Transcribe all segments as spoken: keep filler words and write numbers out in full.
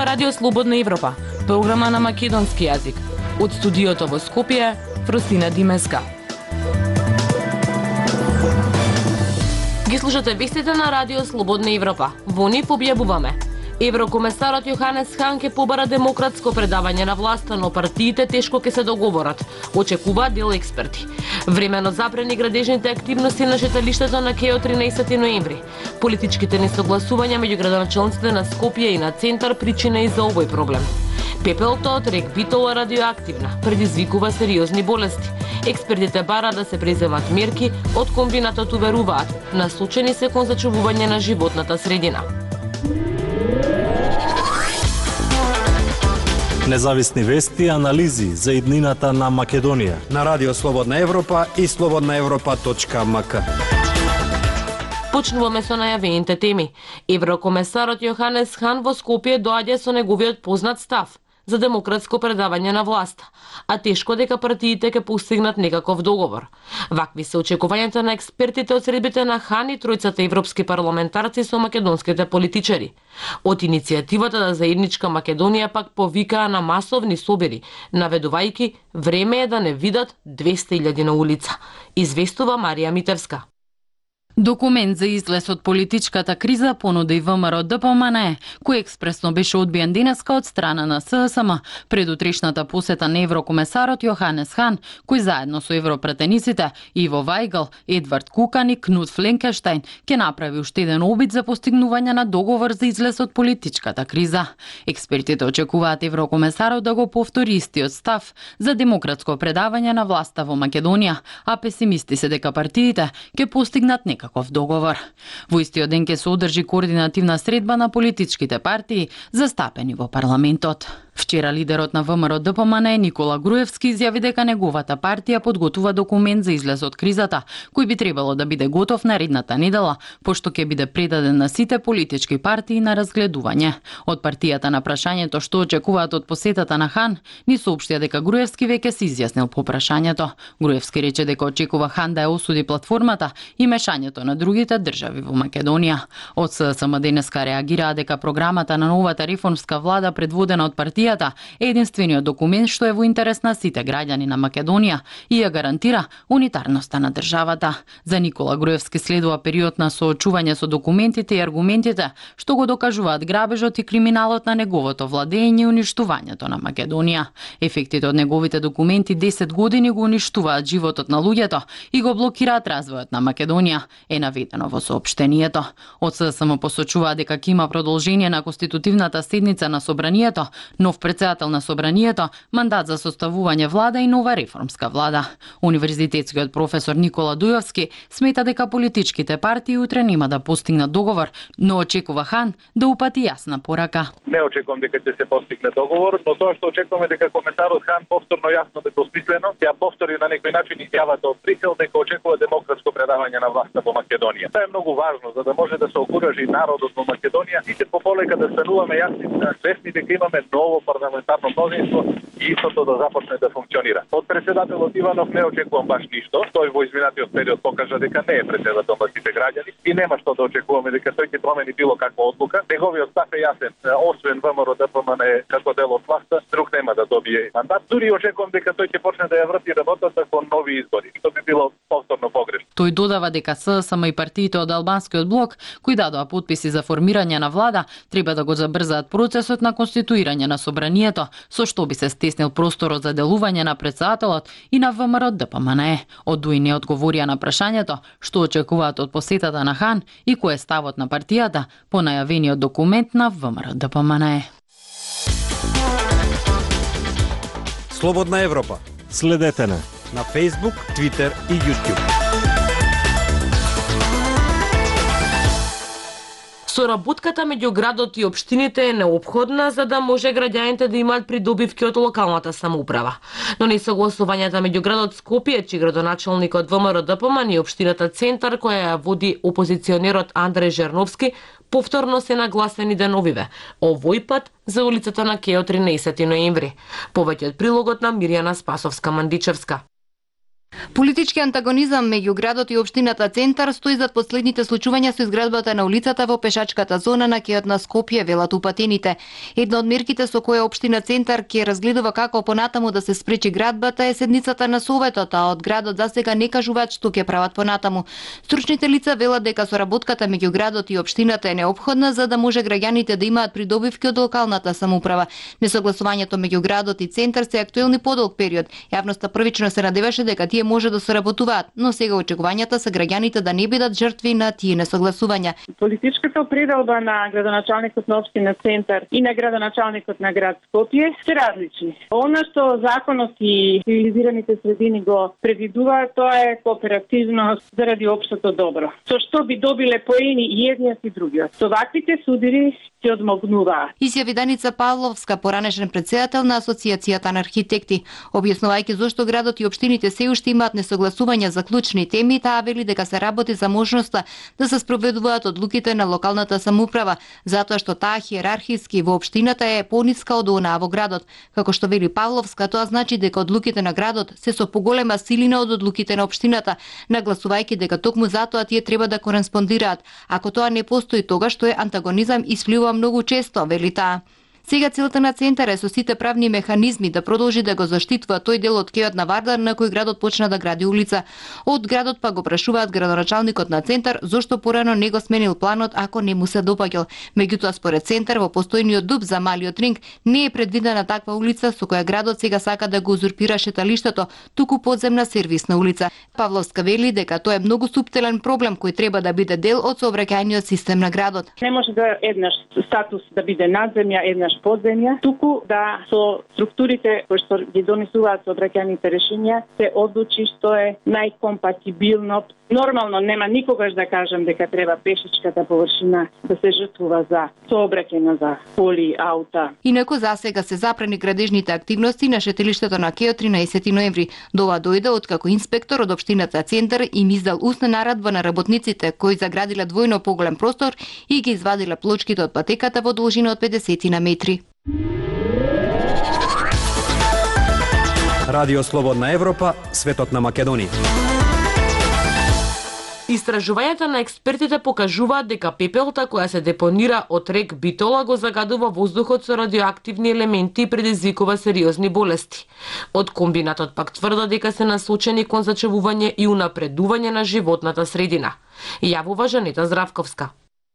Ова Радио Слободна Европа, програма на македонски јазик. Од студиото во Скопје, Фросина Димеска. Ги слушате вестите на Радио Слободна Европа. Во нив објавуваме: Еврокомесарот Јоханес Хан ќе побара демократско предавање на власта, но партиите тешко ќе се договорат, очекуваат дел експерти. Времено запрени градежните активности на шеталиштето на КЕО тринаесети ноември. Политичките несогласувања меѓу градоначалниците на Скопје и на Центар причина и за овој проблем. Пепелото од рек Битола е радиоактивна, предизвикува сериозни болести. Експертите бараат да се преземат мерки, од комбинатот уверуваат, насочени се кон зачувување на животната средина. Независни вести и анализи за иднината на Македонија на Радио Слободна Европа и слободна европа точка ем ка. Почнуваме со најавените теми. Еврокомесарот Јоханес Хан во Скопје доаѓа со неговиот познат став за демократско предавање на власта, а тешко дека партиите ќе постигнат некаков договор. Вакви се очекувањата на експертите од средбите на Хан и тројцата европски парламентарци со македонските политичари. Од иницијативата за заедничка Македонија пак повикаа на масовни собери, наведувајќи време е да не видат двесте илјади на улица. Известува Марија Митевска. Документ за излез од политичката криза понуди ВМРО Д П М Н Е, кој експресно беше одбиен денеска од страна на С С М пред утрешната посета на еврокомесарот Јоханес Хан, кој заедно со европратениците Иво Вајгл, Едвард Кукан и Кнут Фленкенштајн ќе направи уште еден обид за постигнување на договор за излез од политичката криза. Експертите очекуваат еврокомесарот да го повтори истиот став за демократско предавање на власта во Македонија, а песимисти се дека партиите ќе постигнат нека каков договор. Во истиот ден ќе се одржи координативна средба на политичките партии застапени во парламентот. Вчера лидерот на ВМРО Д П М Н Е Никола Груевски изјави дека неговата партија подготува документ за излез од кризата, кој би требало да биде готов наредната недела, пошто ќе биде предаден на сите политички партии на разгледување. Од партијата на прашањето што очекуваат од посетата на Хан, ни соопштија дека Груевски веќе се изјаснил по прашањето. Груевски рече дека очекува Хан да ја осуди платформата и мешањето на другите држави во Македонија. Од С С М денеска реагираа дека програмата на новата реформска влада предводена од партијата е единствениот документ што е во интерес на сите граѓани на Македонија и ја гарантира унитарноста на државата. За Никола Груевски следува период на соочување со документите и аргументите што го докажуваат грабежот и криминалот на неговото владење и уништувањето на Македонија. Ефектите од неговите документи десет години го уништуваат животот на луѓето и го блокираат развојот на Македонија, е наведено во соопштението. Од С С М посочува дека ќе има продолжение на конститутивната седница на собранието, нов председател на собранието, мандат за составување влада и нова реформска влада. Универзитетскиот професор Никола Дујовски смета дека политичките партии утре нема да постигнат договор, но очекува Хан да упати јасна порака. Не очекувам дека ќе се постигне договор, но тоа што очекуваме дека комесарот Хан повторно јасно да недвосмислено ќе повтори на некој начин изјавата од Брисел дека очекува демократско предавање на власта во Македонија. Тоа е многу важно за да може да се окуражи народот во Македонија и се пополека да стануваме јасни свесни дека имаме ново парламентарно мнозинство и истото да започне да функционира. Од председателот Иванов не очекувам баш ништо. Тој во изминатиот период покажа дека не е председател на сите граѓани и нема што да очекуваме дека тој ќе промени било каква одлука. Неговиот став е јасен. Освен ВМРО Д П М Н Е како дел од власта, друг нема да добие мандат. Дури очекувам дека тој ќе почне да ја врти работата кон нови избори. Тоа би било повторно погрешно. Тој додава дека С С М и партиите од албанскиот блок, кои дадоа потписи за формирање на влада, треба да го забрзаат процесот на конституирање на собранието, со што би се стеснил просторот за делување на председателот и на ВМРО Д П М Н Е. Од Дуј не одговорија на прашањето што очекуваат од посетата на Хан и кој е ставот на партијата по најавениот документ на ВМРО Д П М Н Е. Слободна Европа. Следете на на Facebook, Twitter и YouTube. Соработката меѓу градот и општините е неопходна за да може граѓаните да имаат придобивки од локалната самоуправа. Но несогласувањата меѓу градот Скопје, чиј градоначалникот ВМРО Д П М и општината Центар, која ја води опозиционерот Андреј Жерновски, повторно се нагласени деновиве, овој пат за улицата на КЕО тринаесети ноември. Повеќе од прилогот на Мирјана Спасовска-Мандичевска. Политички антагонизам меѓу градот и општината Центар стои зад последните случувања со изградбата на улицата во пешачката зона на кејот на Скопје, велат упатените. Една од мерките со која општина Центар ќе разгледува како понатаму да се спречи градбата е седницата на советот, а од градот засега не кажуваат што ќе прават понатаму. Стручните лица велат дека соработката меѓу градот и општината е неопходна за да може граѓаните да имаат придобивки од локалната самоуправа. Несогласувањето меѓу градот и Центар се актуелни подолг период. Јавноста првично се надеваше дека тие може да соработуваат, но сега очекувањата се граѓаните да не бидат жртви на тие несогласувања. Политичката определба на градоначалникот на општина Центар и на градоначалникот на град Скопје се различни. Она што законот и цивилизираните средини го предвидуваат, тоа е кооперативност заради општото добро. Со што би добиле поени и едниот и другиот. Со ваквите судири се одмогнуваат. Изјави Даница Павловска, поранешен претседател на Асоциацијата на архитекти, објаснувајќи зошто градот и општините се уште имаат несогласувања за клучни теми, таа вели дека се работи за можноста да се спроведуваат одлуките на локалната самоуправа, затоа што таа хиерархиски во општината е пониска од онаа во градот. Како што вели Павловска, тоа значи дека одлуките на градот се со поголема силина од одлуките на општината, нагласувајќи дека токму затоа тие треба да кореспондираат. Ако тоа не постои, тогаш тој антагонизам исплива многу често, вели таа. Сега целта на Центар е со сите правни механизми да продолжи да го заштитува тој дел од кејот на Вардар на кој градот почна да гради улица. Од градот па го прашуваат градоначалникот на Центар зошто порано не го сменил планот ако не му се допаѓал. Меѓутоа според Центар во постојниот дуб за малиот ринг не е предвидена таква улица со која градот сега сака да го узурпира шеталиштето, туку подземна сервисна улица. Павловска вели дека тоа е многу суптилен проблем кој треба да биде дел од сообраќајниот систем на градот. Не може да еднаш статус да биде надземја, еднаш подземја, туку да со структурите кои што ги донесуваат сообраќајните решенја се одлучи што е најкомпатибилно. Нормално нема никогаш да кажам дека треба пешичката површина да се жртвува за сообраќајна за коли, аута. Инаку засега се запрени градежните активности на шеталиштето на кејот тринаесети ноември. Дова дојде откако инспектор од општината Центар им издал устна наредба на работниците кои заградиле двојно поголем простор и ги извадиле плочките од патеката во должина од педесет на метри. Радио Слободна Европа, светот на Македонија. Истражувањата на експертите покажуваат дека пепелта која се депонира од рек Битола го загадува воздухот со радиоактивни елементи и предизвикува сериозни болести. Од комбинатот пак тврдат дека се насочени кон зачевување и унапредување на животната средина. Јавува Жанета Здравковска.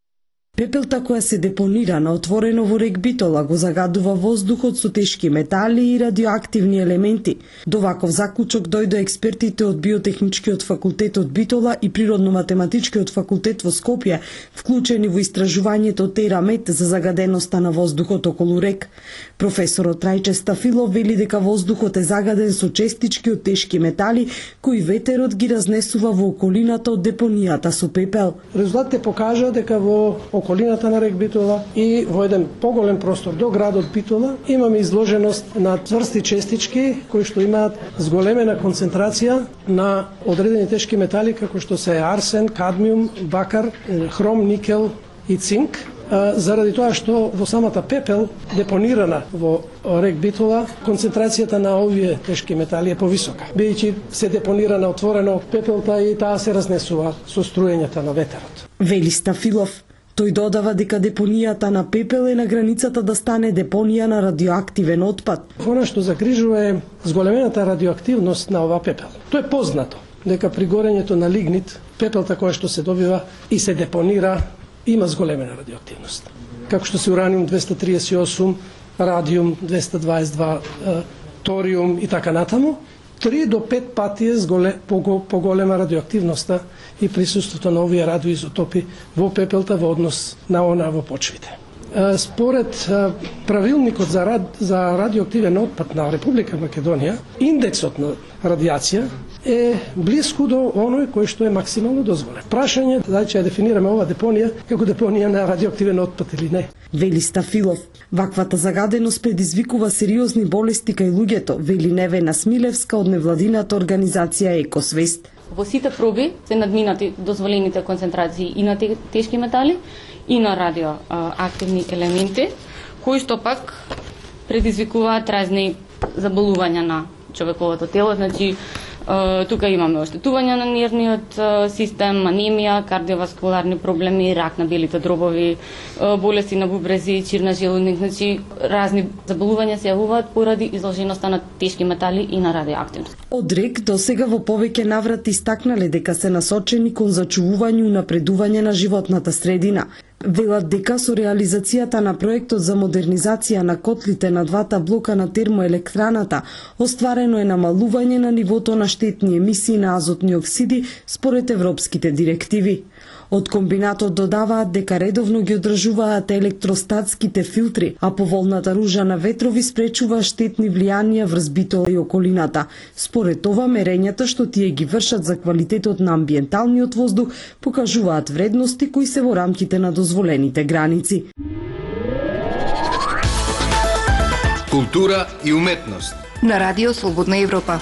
Пепелта која се депонира на отворено во рек Битола го загадува воздухот со тешки метали и радиоактивни елементи. До ваков заклучок дојде експертите од Биотехничкиот факултет од Битола и Природно-математичкиот факултет во Скопје, вклучени во истражувањето Терамет за загаденоста на воздухот околу рек. Професорот Трајче Стафилов вели дека воздухот е загаден со честички од тешки метали кои ветерот ги разнесува во околината од депонијата со пепел. Резултатите покажаа дека во околината на рек Битола и во еден поголем простор до градот Битола имаме изложеност на цврсти честички кои што имаат зголемена концентрација на одредени тешки метали како што се арсен, кадмиум, бакар, хром, никел и цинк. Заради тоа што во самата пепел депонирана во рек Битола концентрацијата на овие тешки метали е повисока. Бидејќи се депонира на отворено пепелта и таа се разнесува со струењата на ветерот. Вели Стафилов. Тој додава дека депонијата на пепел е на границата да стане депонија на радиоактивен отпад. Она што загрижува е зголемената радиоактивност на ова пепел. Тоа е познато дека при горењето на лигнит, пепелта која што се добива и се депонира има зголемена радиоактивност. Како што се ураниум двеста триесет и осум, радиум двеста дваесет и два, ториум и така натаму, три до пет пати е поголема радиоактивноста и присуството на овие радиоизотопи во пепелта во однос на она во почвите. Според правилникот за, рад, за радиоактивен отпад на Република Македонија, индексот на радиација е блиску до оној кој што е максимално дозволен. Прашање дали ќе дефинираме ова депонија како депонија на радиоактивен отпад или не. Вели Стафилов, ваквата загаденост предизвикува сериозни болести кај луѓето, вели Невена Смилевска од невладината организација Екосвест. Во сите проби се надминати дозволените концентрации и на тешки метали и на радиоактивни елементи, кои што пак предизвикуваат разни заболувања на човековото тело, значи Тука имаме оштетување на нервниот систем, анемија, кардиоваскуларни проблеми, рак на белите дробови, болести на бубрези, чирна желудник, значи разни заболувања се јавуваат поради изложеноста на тешки метали и на радиоактивност. Од РЕК до сега во повеќе наврати истакнале дека се насочени кон зачувување и напредување на животната средина. Велат дека со реализацијата на проектот за модернизација на котлите на двата блока на термоелектраната остварено е намалување на нивото на штетни емисии на азотни оксиди според европските директиви. Од комбинатот додаваат дека редовно ги одржуваат електростатските филтри, а поволната ружа на ветрови спречува штетни влијанија врз битола и околината. Според ова, мерењата што тие ги вршат за квалитетот на амбиенталниот воздух покажуваат вредности кои се во рамките на дозволените граници. Култура и уметност на Радио Слободна Европа.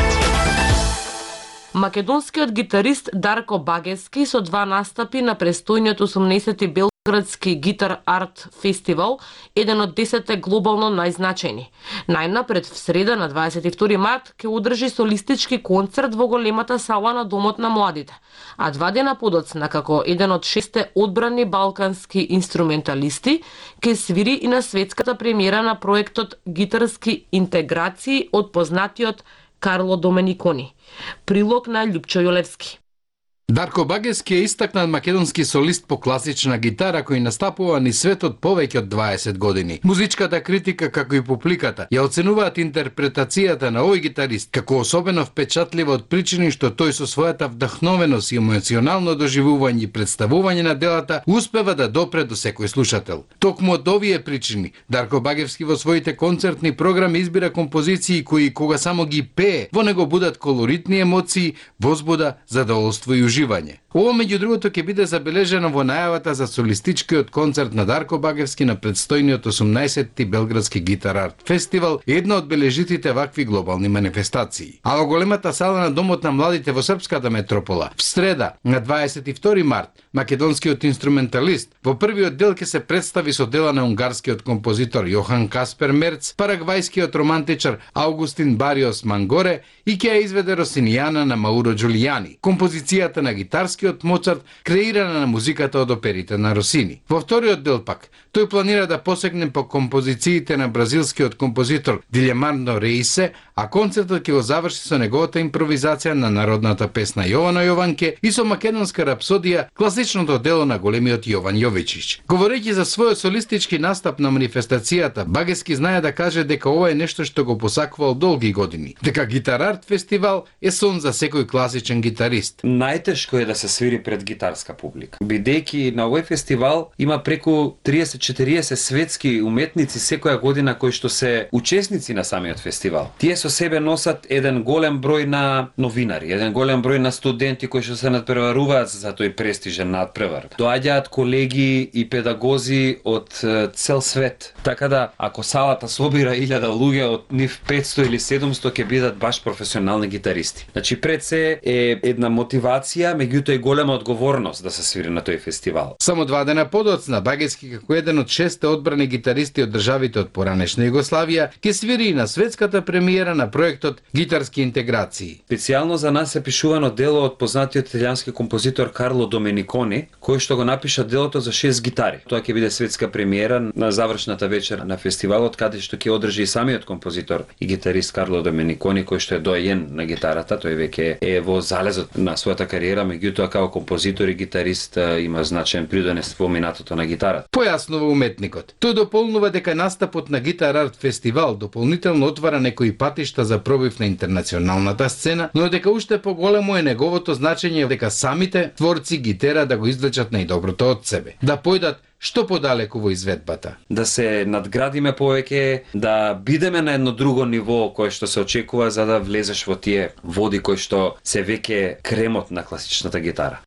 Македонскиот гитарист Дарко Багески со два настапи на престојниот осумнаесети Белградски гитар арт фестивал, еден од десетте глобално најзначајни. Најнапред в среда на дваесет и втори март ќе одржи солистички концерт во големата сала на Домот на младите, а два дена подоцна како еден од шесте одбрани балкански инструменталисти ќе свири и на светската премиера на проектот Гитарски интеграции од познатиот Карло Доменикони. Прилог на Љупчо Јолевски. Дарко Багески е истакнат македонски солист по класична гитара кој настапува ни светот повеќе од дваесет години. Музичката критика како и публиката ја оценуваат интерпретацијата на овој гитарист како особено впечатлива од причини што тој со својата вдахновеност и емоционално доживување и представување на делата успева да допре до секој слушател. Токму од овие причини Дарко Багевски во своите концертни програми избира композиции кои кога само ги пее во него будат колоритни емоции, возбуда, задоволство и уживање. Ова меѓу другото ќе биде забележено во најавата за солистичкиот концерт на Дарко Багевски на предстојниот осумнаесети Белградски гитар арт фестивал, една од бележитите вакви глобални манифестации. А во големата сала на Домот на младите во српската метропола, в среда на дваесет и втори март, македонскиот инструменталист во првиот дел ќе се представи со дела на унгарскиот композитор Јохан Каспер Мерц, парагвајскиот романтичар Аугустин Бариос Мангоре и ќе ја изведе Росинијана на Мауро Џулијани. Композицијата на гитарскиот Моцарт креирана на музиката од оперите на Росини. Во вториот дел пак, тој планира да посегне по композициите на бразилскиот композитор Дилемарно Рейсе, а концертот ќе го заврши со неговата импровизација на народната песна Јовано Јованке и со македонска рапсодија, класичното дело на големиот Јован Јовичич. Говорејќи за својот солистички настап на манифестацијата, Багески знае да каже дека ова е нешто што го посакувал долги години, дека гитар арт фестивал е сон за секој класичен гитарист. Најтешко е да се свири пред гитарска публика. Бидејќи на овој фестивал има преку триесет до четириесет светски уметници секоја година кои што се учесници на самиот фестивал. Тие со себе носат еден голем број на новинари, еден голем број на студенти кои што се надпреваруваат за тој престижен надпревар. Доаѓаат колеги и педагози од цел свет. Така да, ако салата собира илјада луѓе, од нив петсто или седумсто ќе бидат баш професионални гитаристи. Значи пред се е една мотивација, меѓутоа и голема одговорност да се свири на тој фестивал. Само два дена подоцна Багески како еден од шесте одбрани гитаристи од државите од поранешна Југославија ќе свири и на светската премиера на проектот Гитарски интеграции. Специјално за нас е пишувано дело од познатиот италијански композитор Карло Доменикони, кој што го напиша делото за шест гитари. Тоа ќе биде светска премиера на завршната вечер на фестивалот, каде што ќе одржи и самиот композитор и гитарист Карло Доменикони, кој што е доаен на гитарата. Тој веќе е во залезот на својата кариера, меѓутоа како композитор и гитарист има значаен придонес во минатото на гитарата. Појаснува уметникот. Тој дополнува дека настапот на Гитар арт фестивал дополнително отвара некои патишта за пробив на интернационалната сцена, но дека уште поголемо е неговото значење дека самите творци ги тера да го извлечат најдоброто од себе, да појдат што подалеку во изведбата. Да се надградиме повеќе, да бидеме на едно друго ниво кое што се очекува за да влезеш во тие води кои што се веќе кремот на класичната гитара.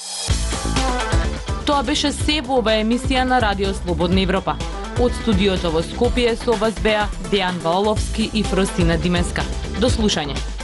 Тоа беше се во оваа емисија на Радио Слободна Европа. Од студиото во Скопје со вас беа Дејан Ваоловски и Фростина Димеска. До слушање.